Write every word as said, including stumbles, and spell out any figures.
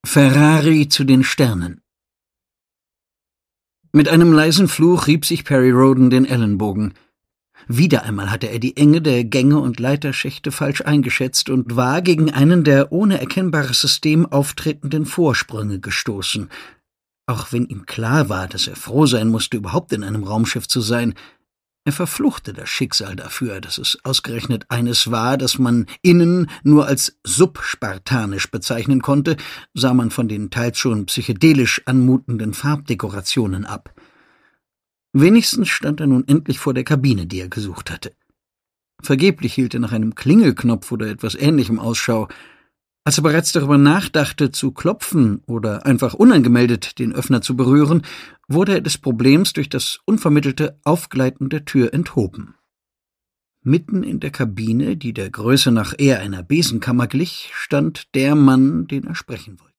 Ferrari zu den Sternen. Mit einem leisen Fluch rieb sich Perry Rhodan den Ellenbogen. Wieder einmal hatte er die Enge der Gänge und Leiterschächte falsch eingeschätzt und war gegen einen der ohne erkennbares System auftretenden Vorsprünge gestoßen. Auch wenn ihm klar war, dass er froh sein musste, überhaupt in einem Raumschiff zu sein, er verfluchte das Schicksal dafür, dass es ausgerechnet eines war, das man innen nur als subspartanisch bezeichnen konnte, sah man von den teils schon psychedelisch anmutenden Farbdekorationen ab. Wenigstens stand er nun endlich vor der Kabine, die er gesucht hatte. Vergeblich hielt er nach einem Klingelknopf oder etwas Ähnlichem Ausschau. Als er bereits darüber nachdachte, zu klopfen oder einfach unangemeldet den Öffner zu berühren, wurde er des Problems durch das unvermittelte Aufgleiten der Tür enthoben. Mitten in der Kabine, die der Größe nach eher einer Besenkammer glich, stand der Mann, den er sprechen wollte.